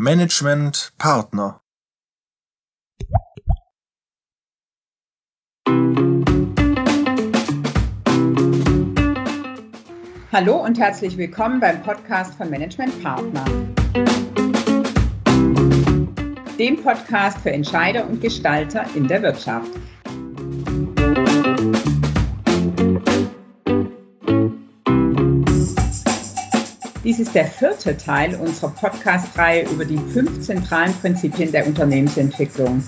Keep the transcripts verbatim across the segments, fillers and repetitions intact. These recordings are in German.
Management Partner. Hallo und herzlich willkommen beim Podcast von Management Partner, dem Podcast für Entscheider und Gestalter in der Wirtschaft. Dies ist der vierte Teil unserer Podcast-Reihe über die fünf zentralen Prinzipien der Unternehmensentwicklung.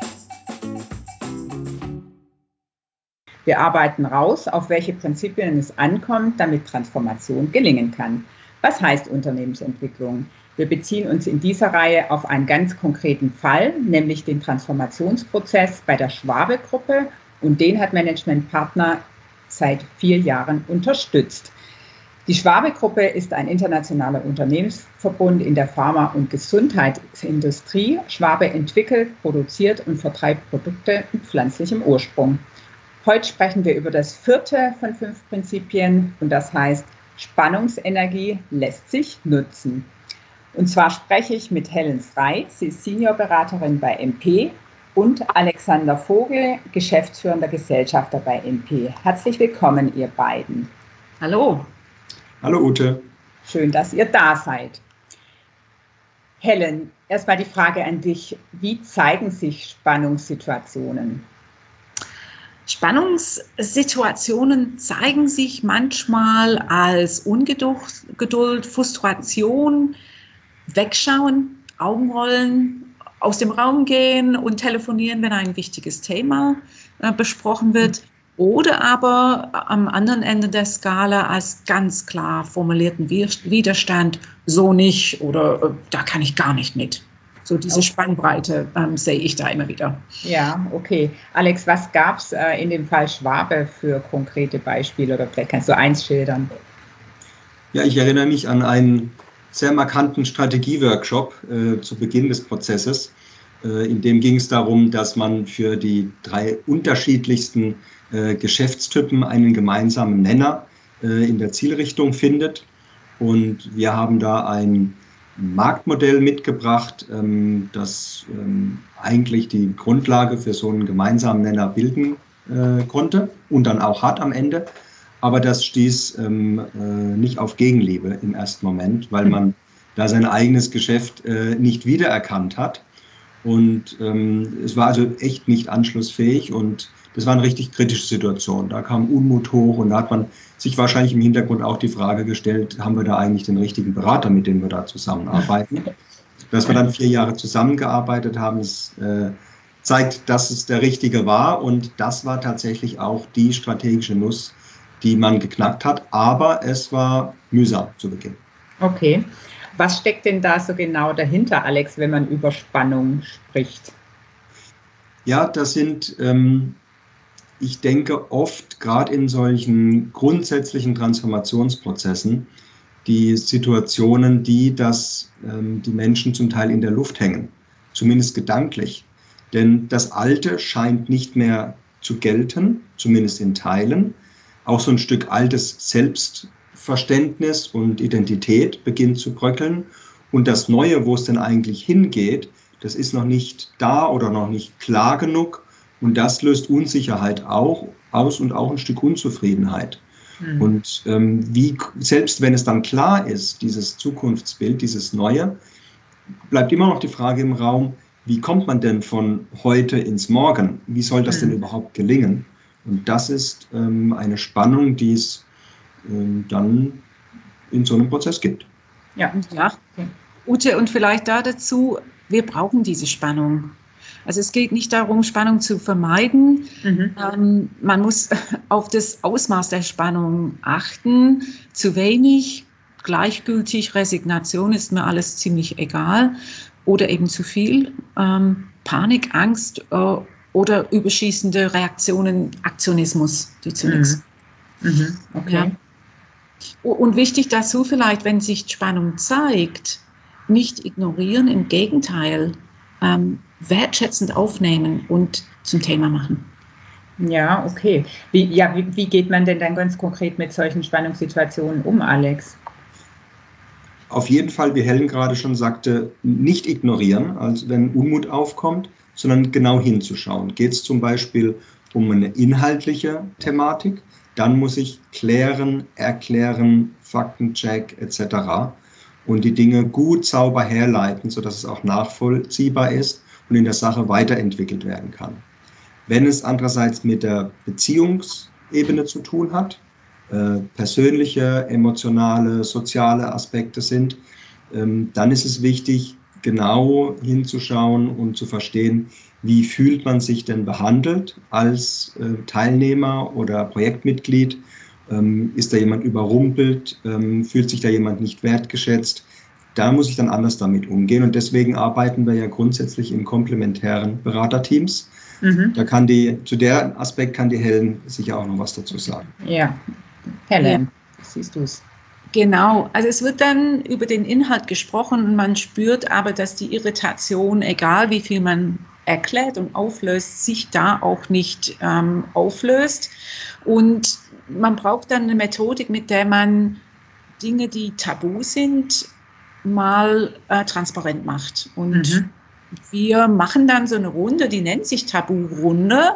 Wir arbeiten raus, auf welche Prinzipien es ankommt, damit Transformation gelingen kann. Was heißt Unternehmensentwicklung? Wir beziehen uns in dieser Reihe auf einen ganz konkreten Fall, nämlich den Transformationsprozess bei der Schwabe-Gruppe, und den hat Management Partner seit vier Jahren unterstützt. Die Schwabe-Gruppe ist ein internationaler Unternehmensverbund in der Pharma- und Gesundheitsindustrie. Schwabe entwickelt, produziert und vertreibt Produkte mit pflanzlichem Ursprung. Heute sprechen wir über das vierte von fünf Prinzipien, und das heißt, Spannungsenergie lässt sich nutzen. Und zwar spreche ich mit Helen Frey, sie ist Seniorberaterin bei M P, und Alexander Vogel, geschäftsführender Gesellschafter bei M P. Herzlich willkommen, ihr beiden. Hallo. Hallo Ute. Schön, dass ihr da seid. Helen, erstmal die Frage an dich. Wie zeigen sich Spannungssituationen? Spannungssituationen zeigen sich manchmal als Ungeduld, Geduld, Frustration, Wegschauen, Augenrollen, aus dem Raum gehen und telefonieren, wenn ein wichtiges Thema äh, besprochen wird. Oder aber am anderen Ende der Skala als ganz klar formulierten Widerstand, so nicht oder äh, da kann ich gar nicht mit. So diese okay. Spannbreite ähm, sehe ich da immer wieder. Ja, okay. Alex, was gab es äh, in dem Fall Schwabe für konkrete Beispiele, oder vielleicht kannst du eins schildern? Ja, ich erinnere mich an einen sehr markanten Strategieworkshop äh, zu Beginn des Prozesses. Äh, in dem ging es darum, dass man für die drei unterschiedlichsten äh, Geschäftstypen einen gemeinsamen Nenner äh, in der Zielrichtung findet. Und wir haben da ein Marktmodell mitgebracht, ähm, das ähm, eigentlich die Grundlage für so einen gemeinsamen Nenner bilden äh, konnte und dann auch hat am Ende. Aber das stieß ähm, äh, nicht auf Gegenliebe im ersten Moment, weil man da sein eigenes Geschäft äh, nicht wiedererkannt hat. Und ähm, es war also echt nicht anschlussfähig, und das war eine richtig kritische Situation. Da kam Unmut hoch, und da hat man sich wahrscheinlich im Hintergrund auch die Frage gestellt, haben wir da eigentlich den richtigen Berater, mit dem wir da zusammenarbeiten? Dass wir dann vier Jahre zusammengearbeitet haben, das äh, zeigt, dass es der richtige war, und das war tatsächlich auch die strategische Nuss, die man geknackt hat, aber es war mühsam zu Beginn. Okay. Was steckt denn da so genau dahinter, Alex, wenn man über Spannung spricht? Ja, das sind, ähm, ich denke, oft gerade in solchen grundsätzlichen Transformationsprozessen die Situationen, die, dass ähm, die Menschen zum Teil in der Luft hängen, zumindest gedanklich. Denn das Alte scheint nicht mehr zu gelten, zumindest in Teilen. Auch so ein Stück altes Selbstverständnis und Identität beginnt zu bröckeln. Und das Neue, wo es denn eigentlich hingeht, das ist noch nicht da oder noch nicht klar genug. Und das löst Unsicherheit auch aus und auch ein Stück Unzufriedenheit. Mhm. Und ähm, wie, selbst wenn es dann klar ist, dieses Zukunftsbild, dieses Neue, bleibt immer noch die Frage im Raum, wie kommt man denn von heute ins Morgen? Wie soll das mhm. denn überhaupt gelingen? Und das ist ähm, eine Spannung, die es ähm, dann in so einem Prozess gibt. Ja, ja. Okay. Ute, und vielleicht da dazu, wir brauchen diese Spannung. Also es geht nicht darum, Spannung zu vermeiden. Mhm. Ähm, man muss auf das Ausmaß der Spannung achten. Zu wenig, gleichgültig, Resignation ist mir alles ziemlich egal. Oder eben zu viel, ähm, Panik, Angst, äh, oder überschießende Reaktionen, Aktionismus, die zunächst. Mhm. Mhm. Okay. Ja. Und wichtig dazu vielleicht, wenn sich Spannung zeigt, nicht ignorieren, im Gegenteil, ähm, wertschätzend aufnehmen und zum Thema machen. Ja, okay. Wie, ja, wie, wie geht man denn dann ganz konkret mit solchen Spannungssituationen um, Alex? auf jeden Fall, wie Helen gerade schon sagte, nicht ignorieren, also wenn Unmut aufkommt, sondern genau hinzuschauen. Geht es zum Beispiel um eine inhaltliche Thematik, dann muss ich klären, erklären, Faktencheck et cetera und die Dinge gut sauber herleiten, sodass es auch nachvollziehbar ist und in der Sache weiterentwickelt werden kann. Wenn es andererseits mit der Beziehungsebene zu tun hat, äh, persönliche, emotionale, soziale Aspekte sind, ähm, dann ist es wichtig, genau hinzuschauen und zu verstehen, wie fühlt man sich denn behandelt als äh, Teilnehmer oder Projektmitglied? Ähm, ist da jemand überrumpelt? Ähm, fühlt sich da jemand nicht wertgeschätzt? Da muss ich dann anders damit umgehen. Und deswegen arbeiten wir ja grundsätzlich in komplementären Beraterteams. Mhm. Da kann die, zu der Aspekt kann die Helen sicher auch noch was dazu sagen. Ja, Helen, ja. Siehst du es? Genau, also es wird dann über den Inhalt gesprochen und man spürt aber, dass die Irritation, egal wie viel man erklärt und auflöst, sich da auch nicht ähm, auflöst. Und man braucht dann eine Methodik, mit der man Dinge, die tabu sind, mal äh, transparent macht. Und mhm. wir machen dann so eine Runde, die nennt sich Tabu-Runde.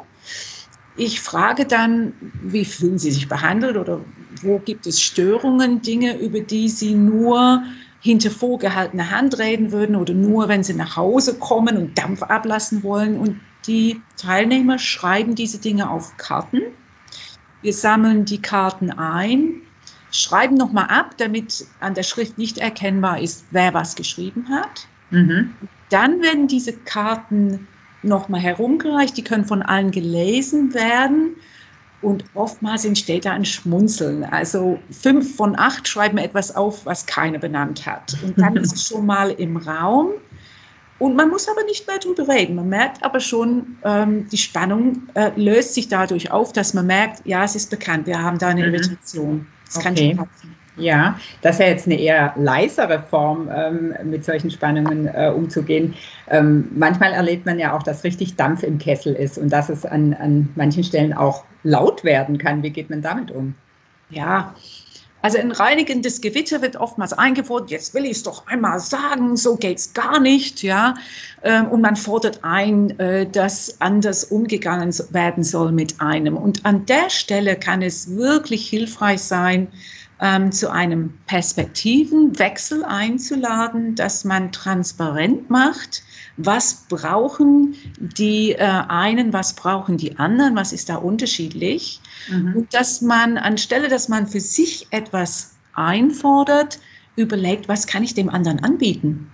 Ich frage dann, wie fühlen Sie sich behandelt oder wo gibt es Störungen, Dinge, über die Sie nur hinter vorgehaltener Hand reden würden oder nur, wenn Sie nach Hause kommen und Dampf ablassen wollen. Und die Teilnehmer schreiben diese Dinge auf Karten. Wir sammeln die Karten ein, schreiben nochmal ab, damit an der Schrift nicht erkennbar ist, wer was geschrieben hat. Mhm. Dann werden diese Karten nochmal herumgereicht, die können von allen gelesen werden und oftmals entsteht da ein Schmunzeln. Also fünf von acht schreiben etwas auf, was keiner benannt hat. Und dann ist es schon mal im Raum und man muss aber nicht mehr drüber reden. Man merkt aber schon, ähm, die Spannung äh, löst sich dadurch auf, dass man merkt, ja, es ist bekannt, wir haben da eine Irritation. Das okay. kann schon passieren. Ja, das ist ja jetzt eine eher leisere Form, ähm, mit solchen Spannungen äh, umzugehen. Ähm, manchmal erlebt man ja auch, dass richtig Dampf im Kessel ist und dass es an, an manchen Stellen auch laut werden kann. Wie geht man damit um? Ja, also ein reinigendes Gewitter wird oftmals eingefordert, jetzt will ich es doch einmal sagen, so geht's gar nicht, ja. Und man fordert ein, dass anders umgegangen werden soll mit einem. Und an der Stelle kann es wirklich hilfreich sein, ähm, zu einem Perspektivenwechsel einzuladen, dass man transparent macht, was brauchen die äh, einen, was brauchen die anderen, was ist da unterschiedlich. Mhm. Und dass man, anstelle, dass man für sich etwas einfordert, überlegt, was kann ich dem anderen anbieten.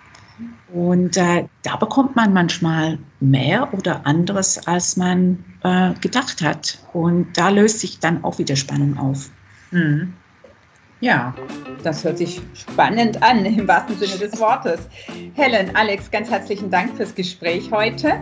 Und äh, da bekommt man manchmal mehr oder anderes, als man äh, gedacht hat. Und da löst sich dann auch wieder Spannung auf. Mhm. Ja, das hört sich spannend an, im wahrsten Sinne des Wortes. Helen, Alex, ganz herzlichen Dank fürs Gespräch heute.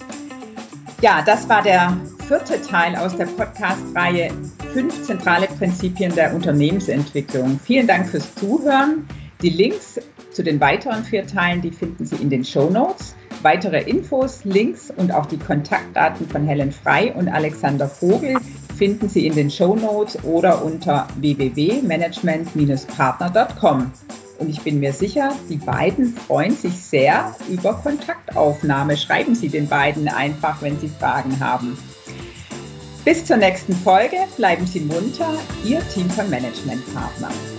Ja, das war der vierte Teil aus der Podcast-Reihe Fünf zentrale Prinzipien der Unternehmensentwicklung. Vielen Dank fürs Zuhören. Die Links zu den weiteren vier Teilen, die finden Sie in den Shownotes. Weitere Infos, Links und auch die Kontaktdaten von Helen Frey und Alexander Vogel finden Sie in den Shownotes oder unter w w w punkt management Bindestrich partner punkt com. Und ich bin mir sicher, die beiden freuen sich sehr über Kontaktaufnahme. Schreiben Sie den beiden einfach, wenn Sie Fragen haben. Bis zur nächsten Folge. Bleiben Sie munter. Ihr Team von Management Partner.